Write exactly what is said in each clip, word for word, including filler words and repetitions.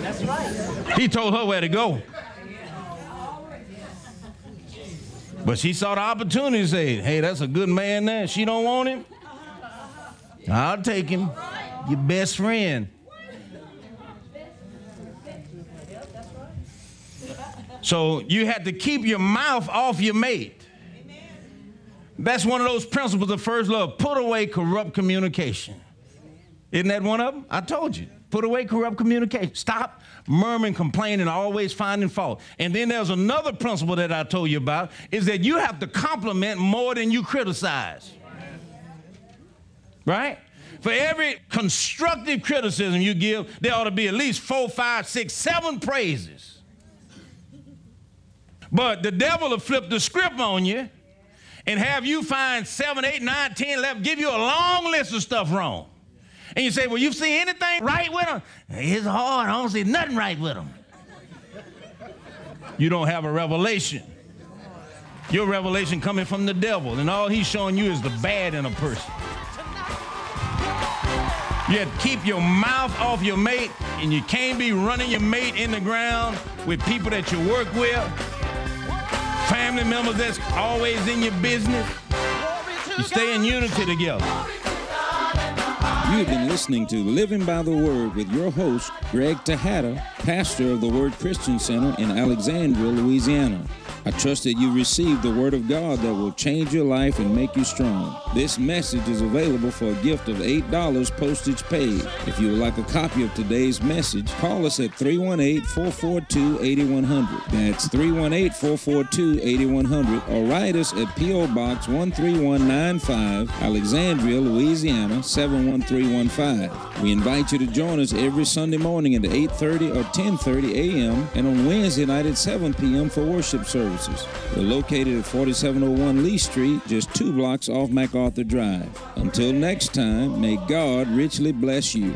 That's right. He told her where to go. But she saw the opportunity to say, hey, that's a good man there. She don't want him. I'll take him. Your best friend. So you have to keep your mouth off your mate. That's one of those principles of first love. Put away corrupt communication. Isn't that one of them? I told you. Put away corrupt communication. Stop murmuring, complaining, always finding fault. And then there's another principle that I told you about, is that you have to compliment more than you criticize. Right? For every constructive criticism you give, there ought to be at least four, five, six, seven praises. But the devil will flip the script on you and have you find seven, eight, nine, ten, eleven, give you a long list of stuff wrong. And you say, well, you see anything right with him? It's hard. I don't see nothing right with him. You don't have a revelation. Your revelation coming from the devil, and all he's showing you is the bad in a person. You have to keep your mouth off your mate, and you can't be running your mate in the ground with people that you work with, family members that's always in your business. You stay in unity together. You've been listening to Living by the Word with your host, Greg Tejada, pastor of the Word Christian Center in Alexandria, Louisiana. I trust that you received the Word of God that will change your life and make you strong. This message is available for a gift of eight dollars postage paid. If you would like a copy of today's message, call us at three one eight, four four two, eight one zero zero. That's three one eight, four four two, eight one zero zero, or write us at P O Box one three one nine five, Alexandria, Louisiana, seven one three one five. We invite you to join us every Sunday morning at eight thirty or ten thirty a m and on Wednesday night at seven p m for worship services. We're located at forty-seven oh one Lee Street, just two blocks off MacArthur Drive. Until next time, may God richly bless you.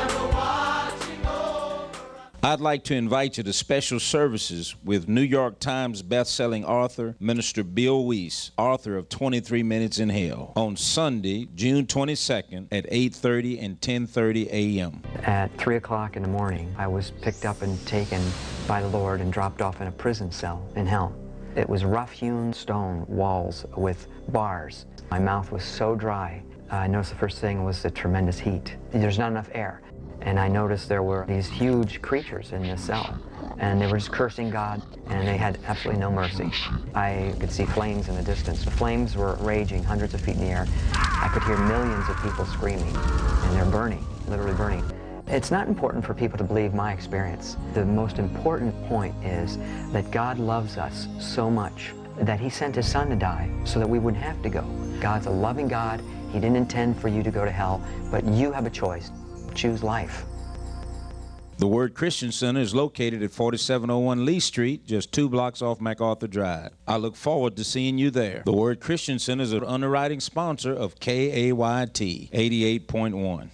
I'd like to invite you to special services with New York Times best-selling author, Minister Bill Weiss, author of twenty-three minutes in Hell, on Sunday, June twenty-second at eight thirty and ten thirty a m At three o'clock in the morning, I was picked up and taken by the Lord and dropped off in a prison cell in hell. It was rough-hewn stone walls with bars. My mouth was so dry. I noticed the first thing was the tremendous heat. There's not enough air. And I noticed there were these huge creatures in this cell, and they were just cursing God, and they had absolutely no mercy. I could see flames in the distance. The flames were raging hundreds of feet in the air. I could hear millions of people screaming, and they're burning, literally burning. It's not important for people to believe my experience. The most important point is that God loves us so much that He sent His Son to die so that we wouldn't have to go. God's a loving God. He didn't intend for you to go to hell, but you have a choice. Choose life. The Word Christian Center is located at forty-seven oh one Lee Street, just two blocks off MacArthur Drive. I look forward to seeing you there. The Word Christian Center is an underwriting sponsor of K A Y T eighty-eight point one.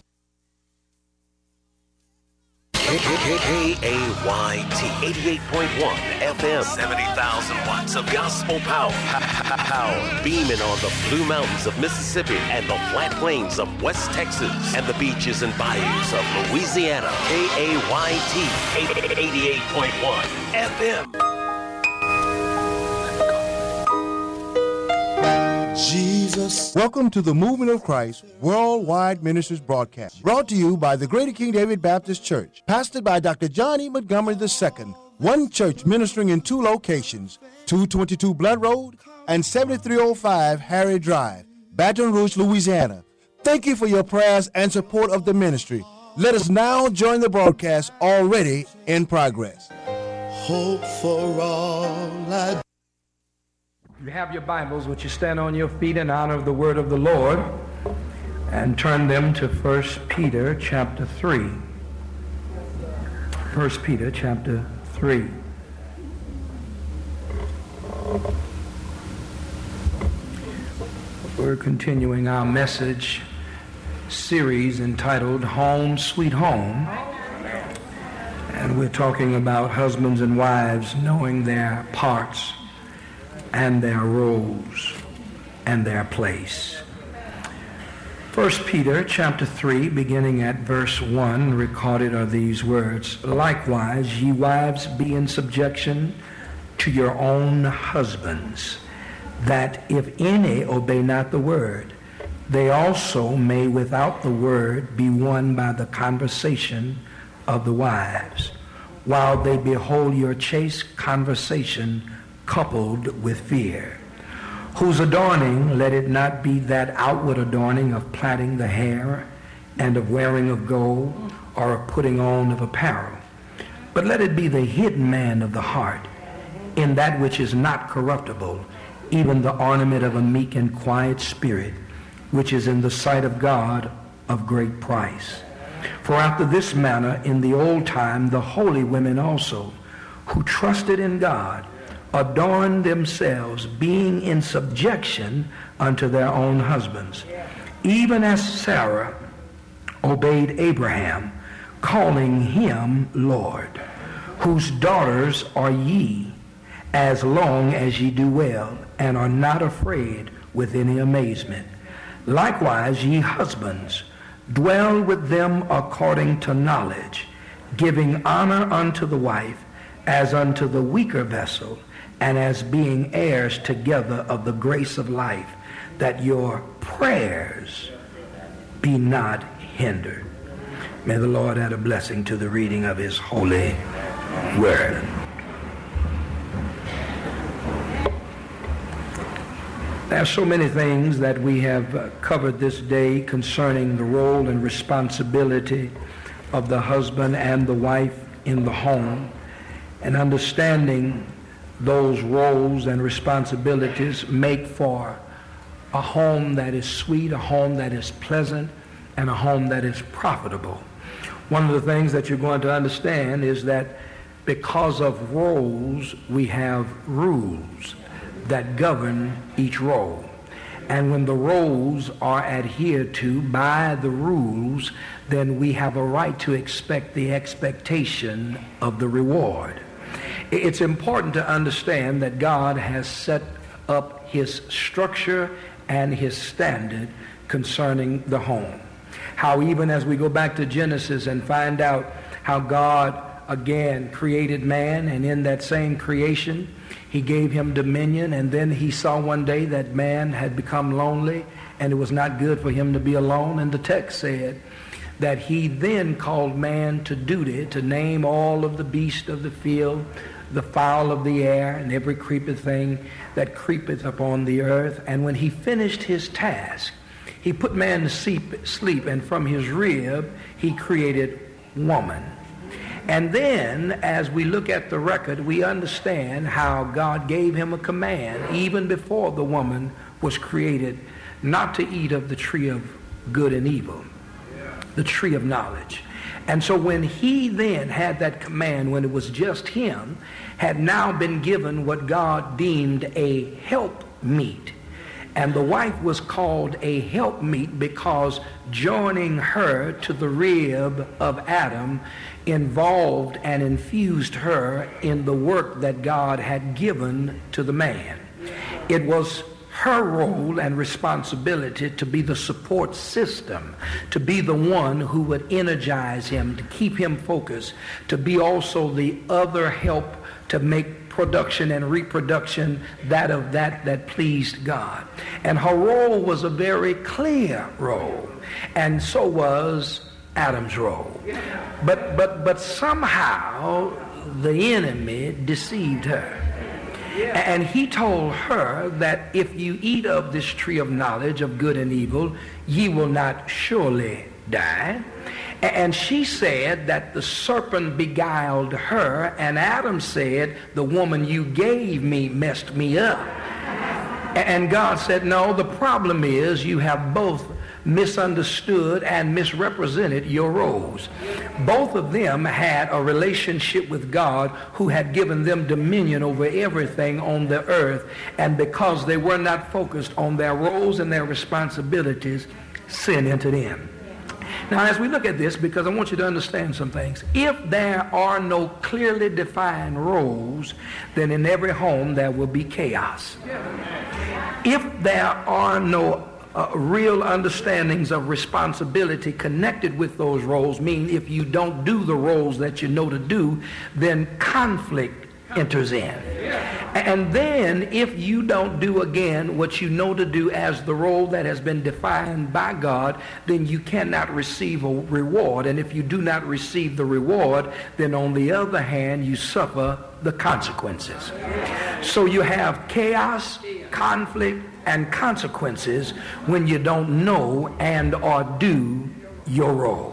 K A Y T eighty-eight point one F M, seventy thousand watts of gospel power. Power beaming on the Blue Mountains of Mississippi and the flat plains of West Texas and the beaches and bayous of Louisiana. K A Y T eighty-eight point one F M. Jesus. Welcome to the Movement of Christ Worldwide Ministries broadcast, brought to you by the Greater King David Baptist Church, pastored by Doctor John E. Montgomery the Second, one church ministering in two locations, two twenty-two Blood Road and seventy-three oh five Harry Drive, Baton Rouge, Louisiana. Thank you for your prayers and support of the ministry. Let us now join the broadcast already in progress. Hope for all I do. If you have your Bibles, would you stand on your feet in honor of the word of the Lord and turn them to First Peter chapter three. First Peter chapter three. We're continuing our message series entitled Home Sweet Home. And we're talking about husbands and wives knowing their parts and their roles and their place. First Peter chapter three, beginning at verse one, recorded are these words, "Likewise, ye wives, be in subjection to your own husbands, that if any obey not the word, they also may without the word be won by the conversation of the wives, while they behold your chaste conversation coupled with fear. Whose adorning, let it not be that outward adorning of plaiting the hair and of wearing of gold or of putting on of apparel, but let it be the hidden man of the heart, in that which is not corruptible, even the ornament of a meek and quiet spirit, which is in the sight of God of great price. For after this manner in the old time the holy women also, who trusted in God, adorned themselves, being in subjection unto their own husbands, even as Sarah obeyed Abraham, calling him Lord, whose daughters are ye, as long as ye do well, and are not afraid with any amazement. Likewise, ye husbands, dwell with them according to knowledge, giving honor unto the wife as unto the weaker vessel, and as being heirs together of the grace of life, that your prayers be not hindered." May the Lord add a blessing to the reading of his holy word. There are so many things that we have uh, covered this day concerning the role and responsibility of the husband and the wife in the home, and understanding those roles and responsibilities make for a home that is sweet, a home that is pleasant, and a home that is profitable. One of the things that you're going to understand is that because of roles, we have rules that govern each role. And when the roles are adhered to by the rules, then we have a right to expect the expectation of the reward. It's important to understand that God has set up his structure and his standard concerning the home. How even as we go back to Genesis and find out how God again created man, and in that same creation he gave him dominion, and then he saw one day that man had become lonely and it was not good for him to be alone, and the text said that he then called man to duty to name all of the beasts of the field, the fowl of the air, and every creeping thing that creepeth upon the earth. And when he finished his task, he put man to sleep, sleep, and from his rib he created woman. And then, as we look at the record, we understand how God gave him a command, even before the woman was created, not to eat of the tree of good and evil, the tree of knowledge. And so when he then had that command, when it was just him, had now been given what God deemed a helpmeet. And the wife was called a helpmeet because joining her to the rib of Adam involved and infused her in the work that God had given to the man. It was her role and responsibility to be the support system, to be the one who would energize him, to keep him focused, to be also the other help to make production and reproduction that of that that pleased God. And her role was a very clear role, and so was Adam's role. But but but somehow the enemy deceived her. And he told her that if you eat of this tree of knowledge of good and evil, ye will not surely die. And she said that the serpent beguiled her, and Adam said, the woman you gave me messed me up. And God said, no, the problem is you have both misunderstood and misrepresented your roles. Both of them had a relationship with God, who had given them dominion over everything on the earth, and because they were not focused on their roles and their responsibilities, sin entered in. Now, as we look at this, because I want you to understand some things, if there are no clearly defined roles, then in every home there will be chaos. If there are no uh, real understandings of responsibility connected with those roles mean if you don't do the roles that you know to do, then conflict enters in. And then if you don't do again what you know to do as the role that has been defined by God, then you cannot receive a reward. And if you do not receive the reward, then on the other hand, you suffer the consequences. So you have chaos, conflict, and consequences when you don't know and or do your role.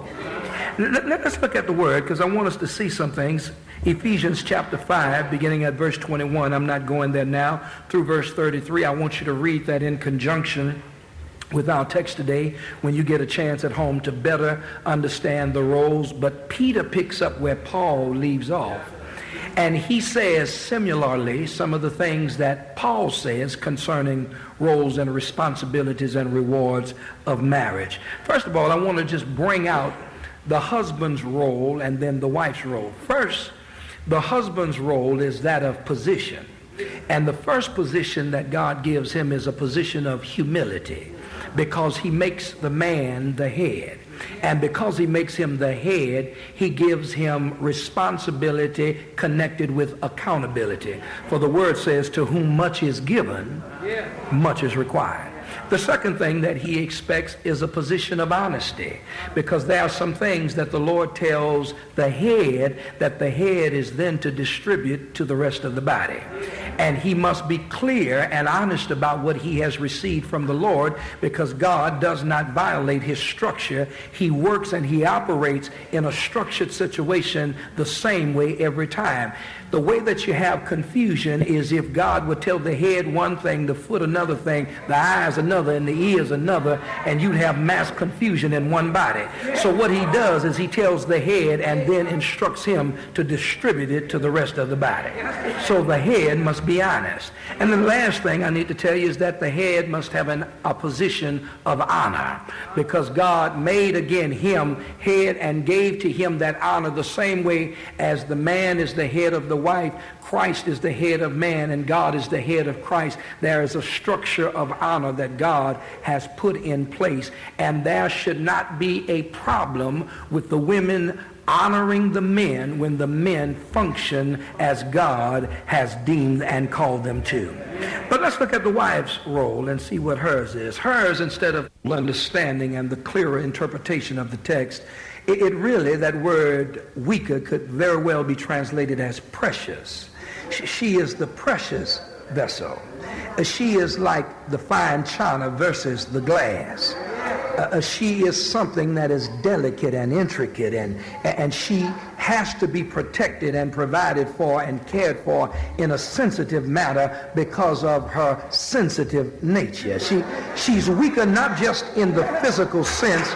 Let us look at the word, because I want us to see some things. Ephesians chapter five, beginning at verse twenty-one. I'm not going there now. Through verse thirty-three, I want you to read that in conjunction with our text today when you get a chance at home to better understand the roles. But Peter picks up where Paul leaves off. And he says similarly some of the things that Paul says concerning roles and responsibilities and rewards of marriage. First of all, I want to just bring out the husband's role and then the wife's role. First, the husband's role is that of position. And the first position that God gives him is a position of humility, because he makes the man the head. And because he makes him the head, he gives him responsibility connected with accountability. For the word says, to whom much is given, much is required. The second thing that he expects is a position of honesty, because there are some things that the Lord tells the head that the head is then to distribute to the rest of the body. And he must be clear and honest about what he has received from the Lord, because God does not violate his structure. He works and he operates in a structured situation the same way every time. The way that you have confusion is if God would tell the head one thing, the foot another thing, the eyes another, and the ears another, and you'd have mass confusion in one body. So what he does is he tells the head and then instructs him to distribute it to the rest of the body. So the head must be honest. And the last thing I need to tell you is that the head must have an, a position of honor, because God made again him head and gave to him that honor the same way as the man is the head of the wife. Christ is the head of man and God is the head of Christ. There is a structure of honor that God has put in place, and there should not be a problem with the women honoring the men when the men function as God has deemed and called them to. But let's look at the wife's role and see what hers is. Hers, instead of understanding and the clearer interpretation of the text, it, it really, that word weaker could very well be translated as precious. She, she is the precious vessel. Uh, she is like the fine china versus the glass. Uh, she is something that is delicate and intricate, and, and she has to be protected and provided for and cared for in a sensitive manner because of her sensitive nature. She, she's weaker not just in the physical sense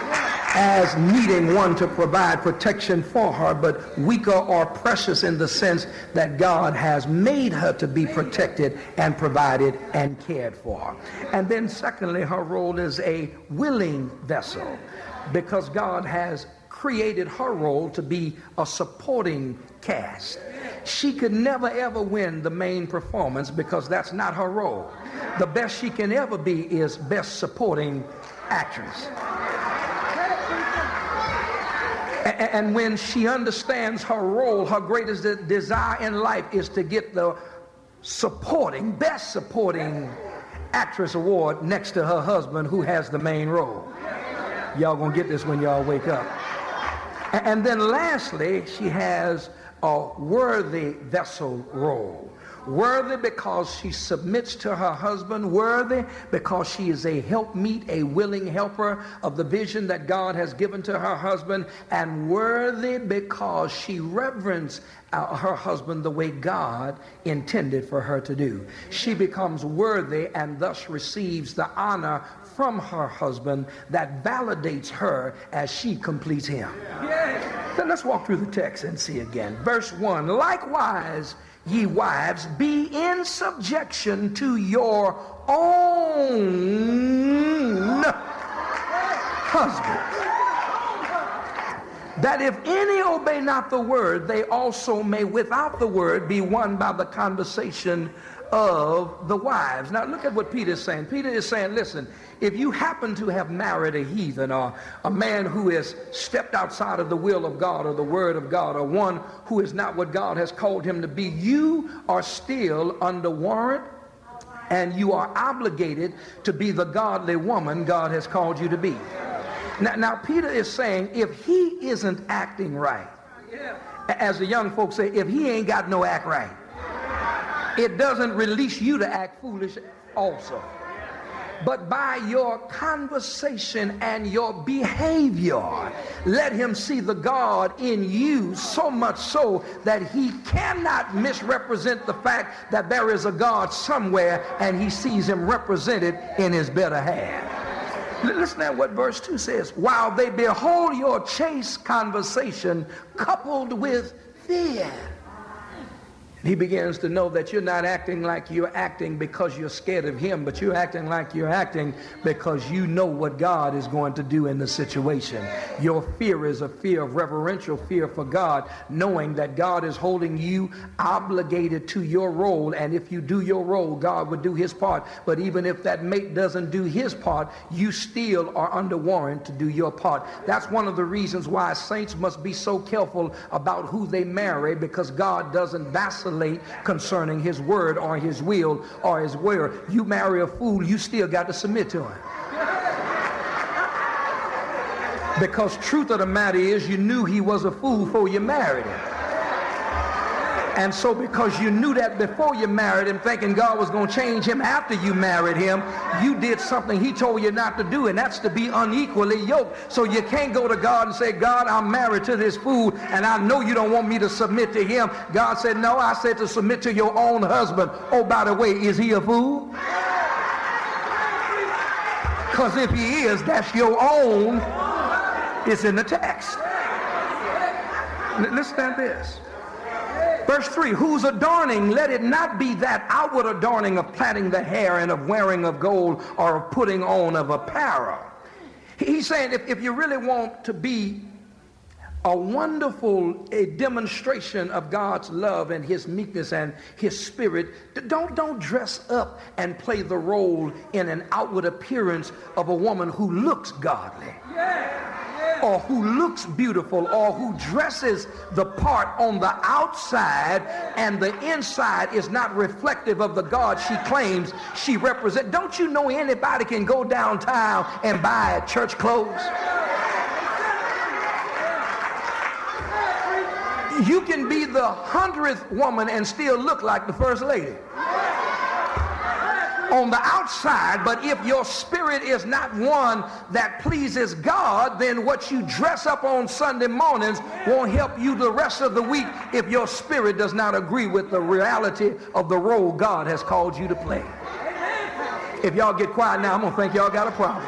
as needing one to provide protection for her, but weaker or precious in the sense that God has made her to be protected and provided and cared for. And then secondly, her role is a willing vessel, because God has created her role to be a supporting cast. She could never ever win the main performance because that's not her role. The best she can ever be is best supporting actress. And when she understands her role, her greatest desire in life is to get the supporting, best supporting actress award next to her husband, who has the main role. Y'all gonna get this when y'all wake up. And then lastly, she has a worthy vessel role. Worthy because she submits to her husband. Worthy because she is a helpmeet, a willing helper of the vision that God has given to her husband. And worthy because she reverences uh, her husband the way God intended for her to do. She becomes worthy and thus receives the honor from her husband that validates her as she completes him. Yes. Then let's walk through the text and see again. Verse one, likewise, ye wives, be in subjection to your own husbands. that if any obey not the word, they also may without the word be won by the conversation of the wives. Now look at what Peter is saying. Peter is saying, listen, if you happen to have married a heathen or a man who has stepped outside of the will of God or the word of God, or one who is not what God has called him to be, you are still under warrant and you are obligated to be the godly woman God has called you to be. Now, now Peter is saying, if he isn't acting right, as the young folks say, if he ain't got no act right, it doesn't release you to act foolish also. But by your conversation and your behavior, let him see the God in you, so much so that he cannot misrepresent the fact that there is a God somewhere and he sees him represented in his better half. Listen at what verse two says. While they behold your chaste conversation coupled with fear. He begins to know that you're not acting like you're acting because you're scared of him, but you're acting like you're acting because you know what God is going to do in the situation. Your fear is a fear of reverential fear for God, knowing that God is holding you obligated to your role, and if you do your role, God would do his part. But even if that mate doesn't do his part, you still are under warrant to do your part. That's one of the reasons why saints must be so careful about who they marry, because God doesn't vacillate concerning his word or his will or his word. You marry a fool, you still got to submit to him. Because truth of the matter is, you knew he was a fool before you married him. And so because you knew that before you married him, thinking God was going to change him after you married him, you did something he told you not to do, and that's to be unequally yoked. So you can't go to God and say, God, I'm married to this fool, and I know you don't want me to submit to him. God said, no, I said to submit to your own husband. Oh, by the way, is he a fool? Because if he is, that's your own. It's in the text. Listen to this. Verse three, whose adorning, let it not be that outward adorning of plaiting the hair and of wearing of gold or of putting on of apparel. He's saying if, if you really want to be a wonderful a demonstration of God's love and his meekness and his spirit, don't, don't dress up and play the role in an outward appearance of a woman who looks godly. Or who looks beautiful, or who dresses the part on the outside and the inside is not reflective of the God she claims she represents. Don't you know anybody can go downtown and buy church clothes? You can be the hundredth woman and still look like the first lady on the outside, but if your spirit is not one that pleases God, then what you dress up on Sunday mornings won't help you the rest of the week if your spirit does not agree with the reality of the role God has called you to play. If y'all get quiet now, I'm going to think y'all got a problem.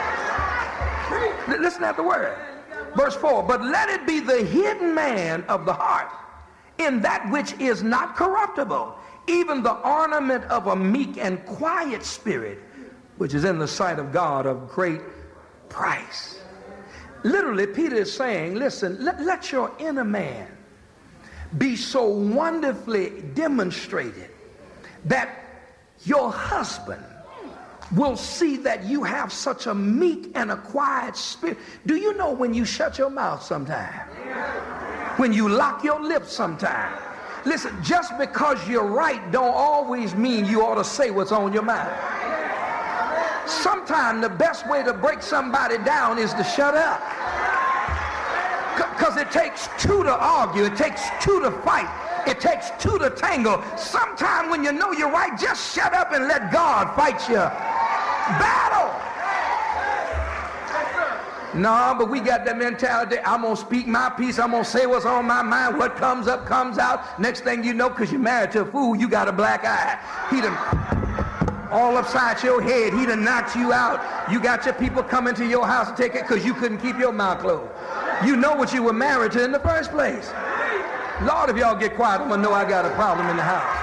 Listen at the word. Verse four, but let it be the hidden man of the heart in that which is not corruptible, even the ornament of a meek and quiet spirit, which is in the sight of God of great price. Literally, Peter is saying, listen, let, let your inner man be so wonderfully demonstrated that your husband will see that you have such a meek and a quiet spirit. Do you know when you shut your mouth sometime? When you lock your lips sometime? Listen, just because you're right don't always mean you ought to say what's on your mind. Sometimes the best way to break somebody down is to shut up. Because it takes two to argue. It takes two to fight. It takes two to tangle. Sometimes when you know you're right, just shut up and let God fight your battle. No, but we got that mentality. I'm going to speak my piece. I'm going to say what's on my mind. What comes up, comes out. Next thing you know, because you're married to a fool, you got a black eye. He done all upside your head. He done knocked you out. You got your people coming to your house to take it because you couldn't keep your mouth closed. You know what you were married to in the first place. Lord, if y'all get quiet, I'm going to know I got a problem in the house.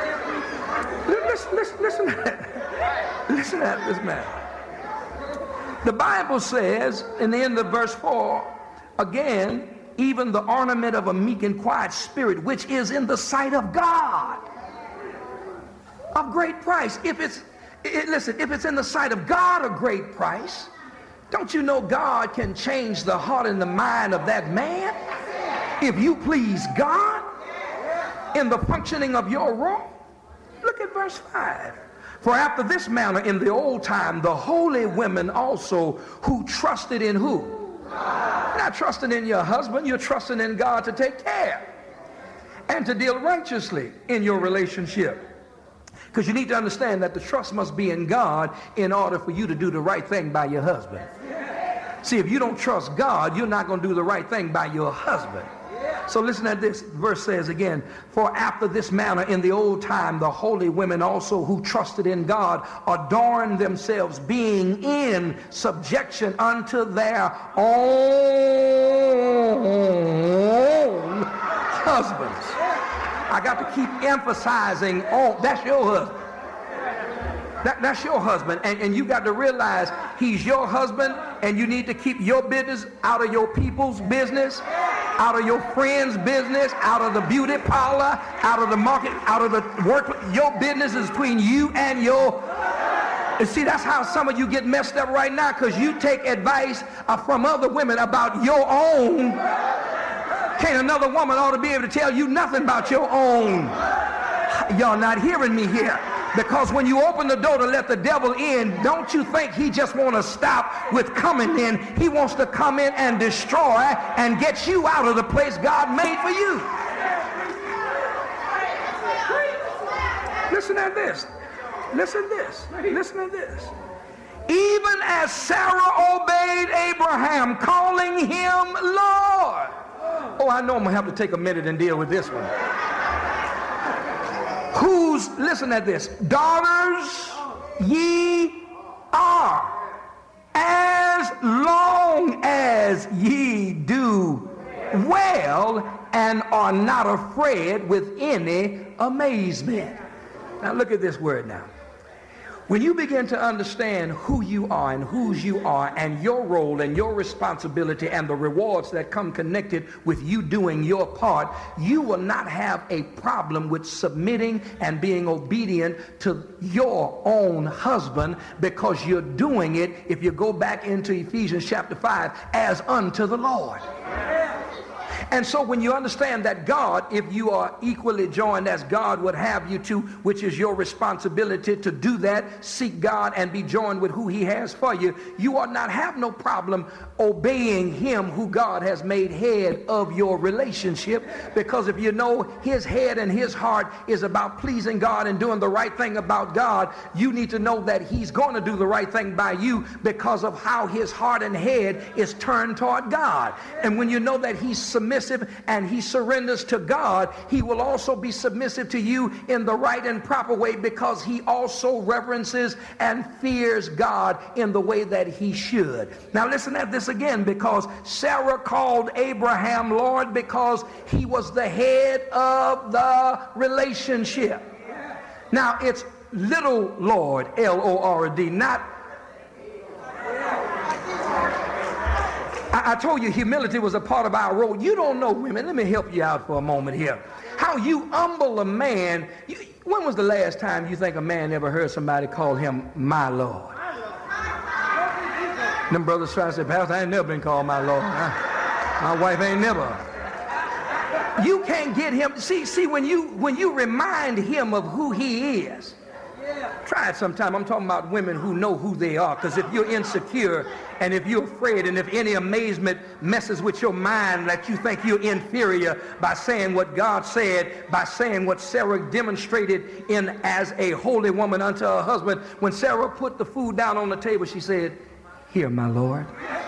Listen, listen, listen, listen at this man. The Bible says in the end of verse four, again, even the ornament of a meek and quiet spirit, which is in the sight of God, of great price. If it's, it, listen, if it's in the sight of God of great price, don't you know God can change the heart and the mind of that man if you please God in the functioning of your role? Look at verse five. For after this manner in the old time, the holy women also who trusted in who? You're not trusting in your husband, you're trusting in God to take care and to deal righteously in your relationship. Because you need to understand that the trust must be in God in order for you to do the right thing by your husband. See, if you don't trust God, you're not going to do the right thing by your husband. So listen at this. Verse says again, for after this manner in the old time, the holy women also who trusted in God adorned themselves, being in subjection unto their own husbands. I got to keep emphasizing on, that's your husband. That, that's your husband, and, and you got to realize he's your husband, and you need to keep your business out of your people's business, out of your friends' business, out of the beauty parlor, out of the market, out of the work. Your business is between you and your... And see, that's how some of you get messed up right now, because you take advice uh, from other women about your own. Can't another woman ought to be able to tell you nothing about your own. Y'all not hearing me here. Because when you open the door to let the devil in, don't you think he just want to stop with coming in. He wants to come in and destroy and get you out of the place God made for you. Listen at this. Listen to this. Listen to this. Even as Sarah obeyed Abraham, calling him Lord. Oh, I know I'm going to have to take a minute and deal with this one. Whose, listen at this, daughters ye are, as long as ye do well and are not afraid with any amazement. Now look at this word now. When you begin to understand who you are and whose you are and your role and your responsibility and the rewards that come connected with you doing your part, you will not have a problem with submitting and being obedient to your own husband, because you're doing it, if you go back into Ephesians chapter five, as unto the Lord. And so when you understand that God, if you are equally joined as God would have you to, which is your responsibility to do that, seek God and be joined with who he has for you, you ought not have no problem obeying him who God has made head of your relationship. Because if you know his head and his heart is about pleasing God and doing the right thing about God, you need to know that he's going to do the right thing by you because of how his heart and head is turned toward God. And when you know that he's submissive and he surrenders to God, he will also be submissive to you in the right and proper way, because he also reverences and fears God in the way that he should. Now listen at this again, because Sarah called Abraham Lord because he was the head of the relationship. Now it's little Lord, L O R D, not... I told you humility was a part of our role. You don't know, women. Let me help you out for a moment here. How you humble a man. You, when was the last time you think a man ever heard somebody call him my Lord? Them brothers try to say, Pastor, I ain't never been called my Lord. My wife ain't never. You can't get him. See, see when you when you remind him of who he is. Try it sometime. I'm talking about women who know who they are. Because if you're insecure and if you're afraid and if any amazement messes with your mind that you think you're inferior by saying what God said, by saying what Sarah demonstrated in as a holy woman unto her husband, when Sarah put the food down on the table, she said, "Here, my Lord."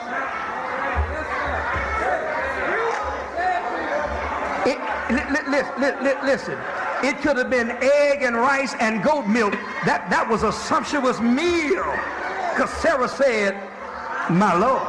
It, li, li, li, li, li, listen. It could have been egg and rice and goat milk. That, that was a sumptuous meal. Because Sarah said, "My Lord."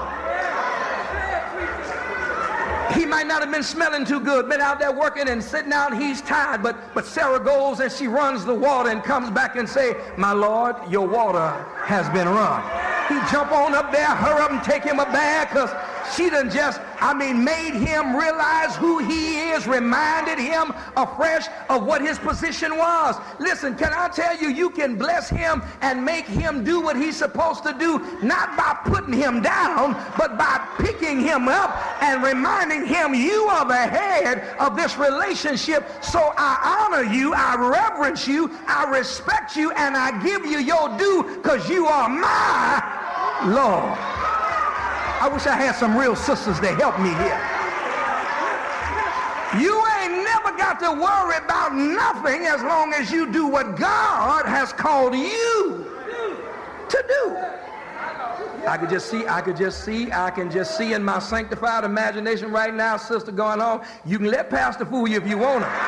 He might not have been smelling too good, been out there working and sitting out, he's tired, but, but Sarah goes and she runs the water and comes back and say, "My Lord, your water has been run." He jump on up there, hurry up and take him a bag, because she done just, I mean, made him realize who he is, reminded him afresh of what his position was. Listen, can I tell you, you can bless him and make him do what he's supposed to do, not by putting him down, but by picking him up and reminding him you are the head of this relationship. So I honor you, I reverence you, I respect you, and I give you your due because you are my Lord. I wish I had some real sisters to help me here. You ain't never got to worry about nothing as long as you do what God has called you to do. I could just see, I could just see, I can just see in my sanctified imagination right now, sister going on, you can let pastor fool you if you want to.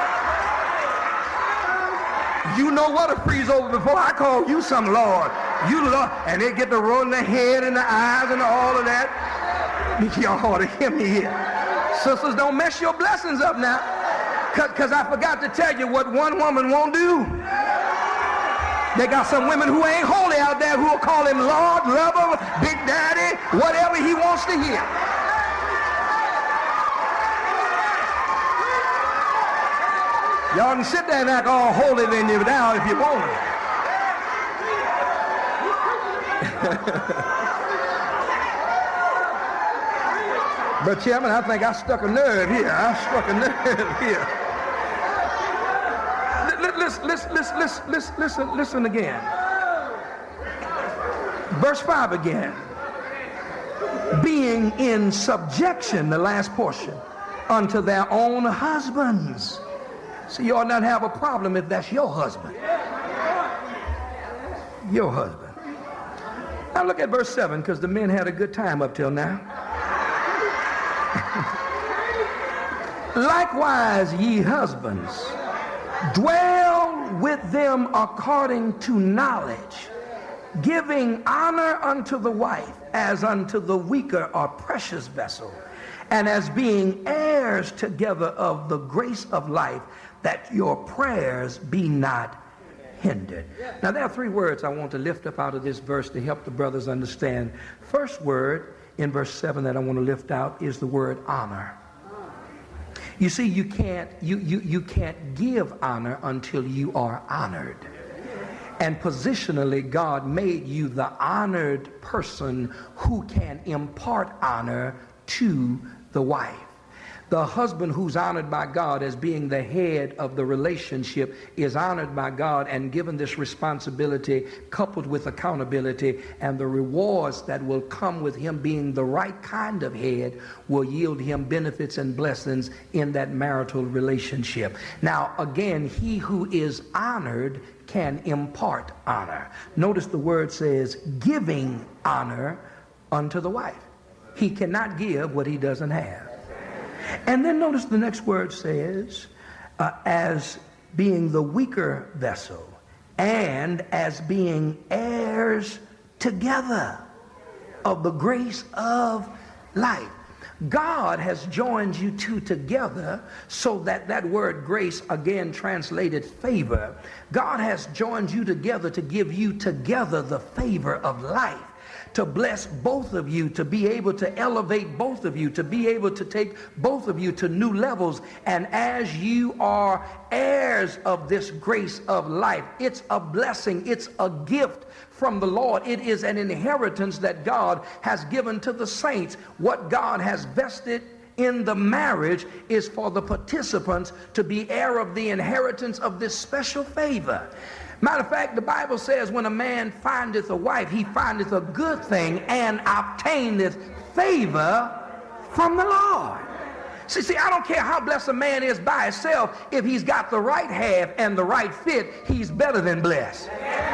You know what to freeze over before I call you some Lord. You Lord, and they get to rolling their head and the eyes and all of that. Y'all ought to hear me here. Sisters, don't mess your blessings up now. Because I forgot to tell you what one woman won't do. They got some women who ain't holy out there who will call him Lord, lover, Big Daddy, whatever he wants to hear. Y'all can sit there and act all holy than you now if you want to. But Chairman, I think I struck a nerve here. I struck a nerve here. Listen, listen, listen, listen, listen, listen, listen again. Verse five again. Being in subjection, the last portion, unto their own husbands. So you ought not have a problem if that's your husband. Your husband. Now look at verse seven, because the men had a good time up till now. Likewise, ye husbands, dwell with them according to knowledge, giving honor unto the wife as unto the weaker or precious vessel, and as being heirs together of the grace of life, that your prayers be not hindered. Now there are three words I want to lift up out of this verse to help the brothers understand. First word in verse seven that I want to lift out is the word honor. You see, you can't you you you can't give honor until you are honored. And positionally, God made you the honored person who can impart honor to the wife. The husband who's honored by God as being the head of the relationship is honored by God and given this responsibility coupled with accountability, and the rewards that will come with him being the right kind of head will yield him benefits and blessings in that marital relationship. Now, again, he who is honored can impart honor. Notice the word says giving honor unto the wife. He cannot give what he doesn't have. And then notice the next word says, uh, as being the weaker vessel and as being heirs together of the grace of life. God has joined you two together so that that word grace, again translated favor, God has joined you together to give you together the favor of life, to bless both of you, to be able to elevate both of you, to be able to take both of you to new levels. And as you are heirs of this grace of life, it's a blessing, it's a gift from the Lord. It is an inheritance that God has given to the saints. What God has vested in the marriage is for the participants to be heir of the inheritance of this special favor. Matter of fact, the Bible says when a man findeth a wife, he findeth a good thing and obtaineth favor from the Lord. See, see, I don't care how blessed a man is by himself. If he's got the right half and the right fit, he's better than blessed.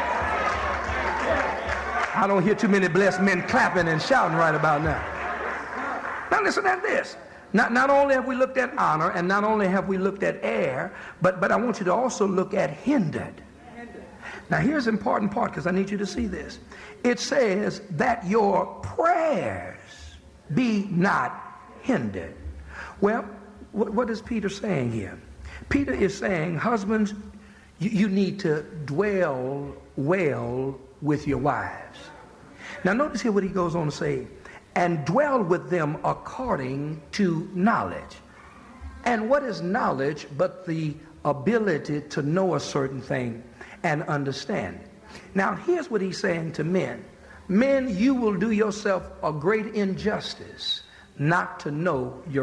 I don't hear too many blessed men clapping and shouting right about now. Now listen at this. Not, not only have we looked at honor, and not only have we looked at heir, but, but I want you to also look at hindered. Now here's the important part, because I need you to see this. It says that your prayers be not hindered. Well, what, what is Peter saying here? Peter is saying, husbands, you, you need to dwell well with your wives. Now notice here what he goes on to say, and dwell with them according to knowledge. And what is knowledge but the ability to know a certain thing and understand it? Now here's what he's saying to men. Men, you will do yourself a great injustice not to know your